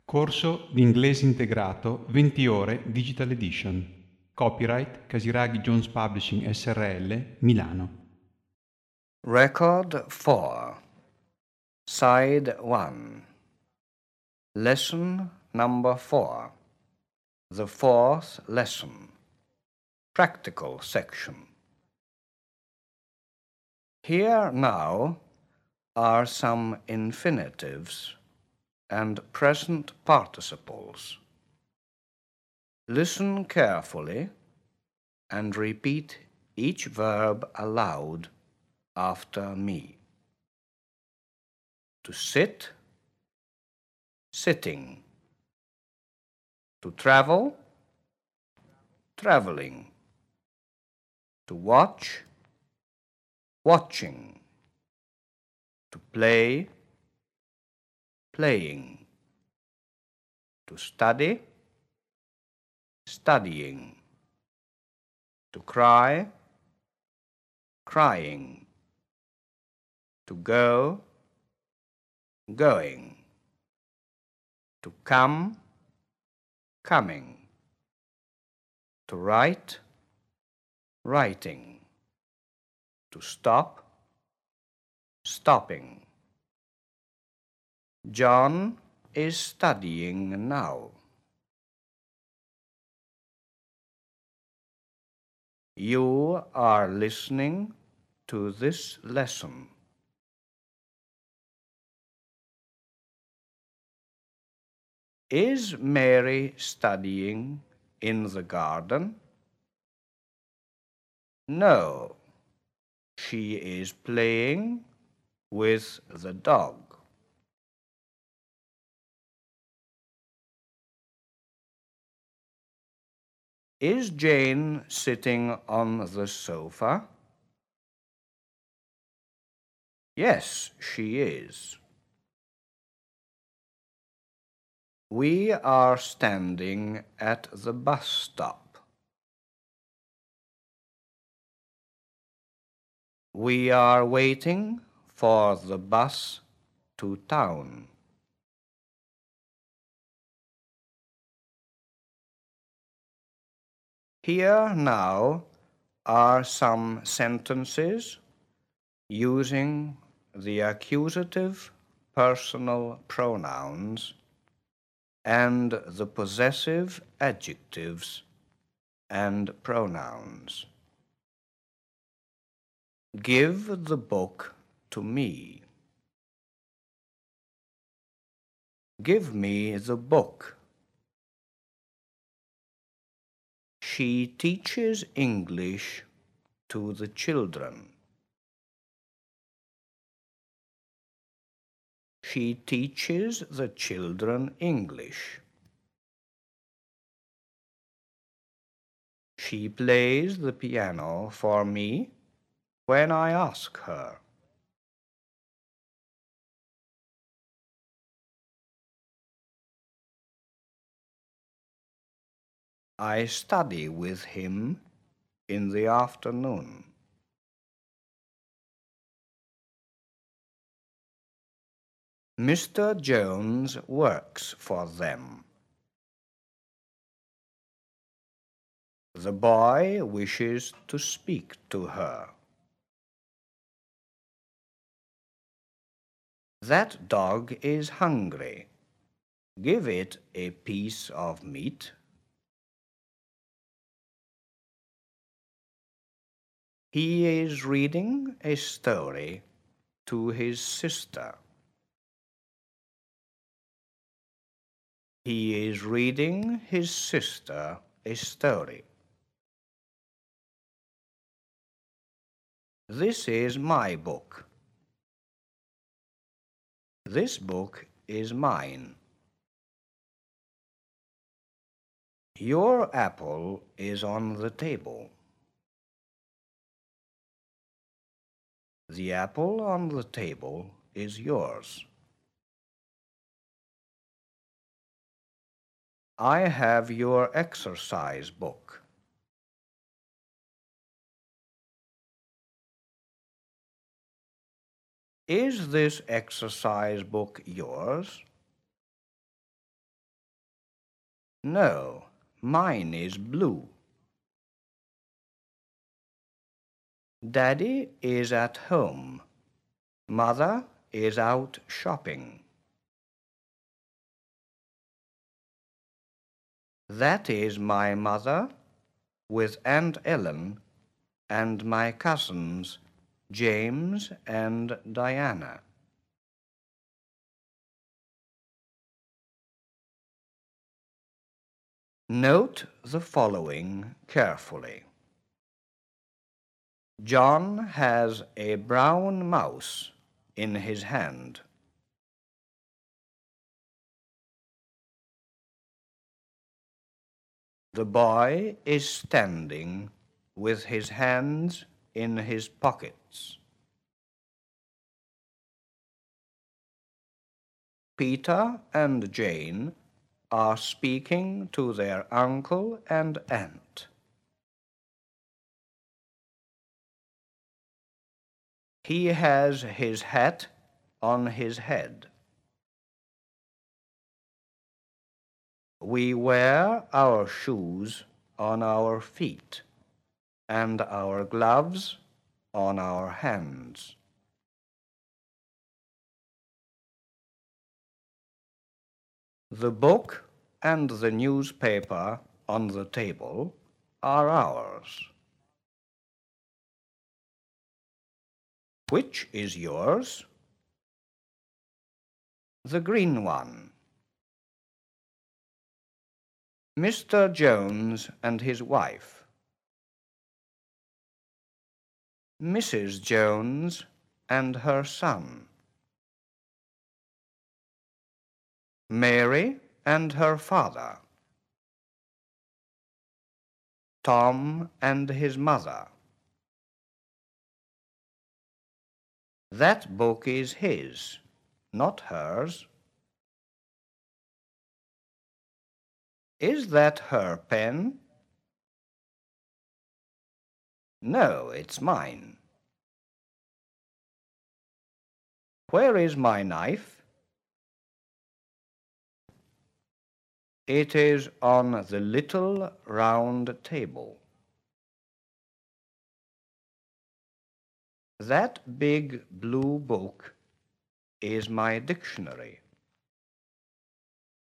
Corso di inglese integrato 20 ore Digital Edition. Copyright Casiraghi Jones Publishing Srl, Milano. Record 4, Side 1, Lesson number 4, the fourth lesson, Practical section. Here now are some infinitives and present participles. Listen carefully and repeat each verb aloud after me. To sit, sitting. To travel, traveling. To watch, watching. To play, playing. To study, studying. To cry, crying. To go, going. To come, coming. To write, writing. To stop, stopping. John is studying now. You are listening to this lesson. Is Mary studying in the garden? No, she is playing with the dog. Is Jane sitting on the sofa? Yes, she is. We are standing at the bus stop. We are waiting for the bus to town. Here now are some sentences using the accusative personal pronouns and the possessive adjectives and pronouns. Give the book to me. Give me the book. She teaches English to the children. She teaches the children English. She plays the piano for me when I ask her. I study with him in the afternoon. Mr. Jones works for them. The boy wishes to speak to her. That dog is hungry. Give it a piece of meat. He is reading a story to his sister. He is reading his sister a story. This is my book. This book is mine. Your apple is on the table. The apple on the table is yours. I have your exercise book. Is this exercise book yours? No, mine is blue. Daddy is at home. Mother is out shopping. That is my mother with Aunt Ellen and my cousins James and Diana. Note the following carefully. John has a brown mouse in his hand. The boy is standing with his hands in his pockets. Peter and Jane are speaking to their uncle and aunt. He has his hat on his head. We wear our shoes on our feet and our gloves on our hands. The book and the newspaper on the table are ours. Which is yours? The green one. Mr. Jones and his wife. Mrs. Jones and her son. Mary and her father. Tom and his mother. That book is his, not hers. Is that her pen? No, it's mine. Where is my knife? It is on the little round table. That big blue book is my dictionary.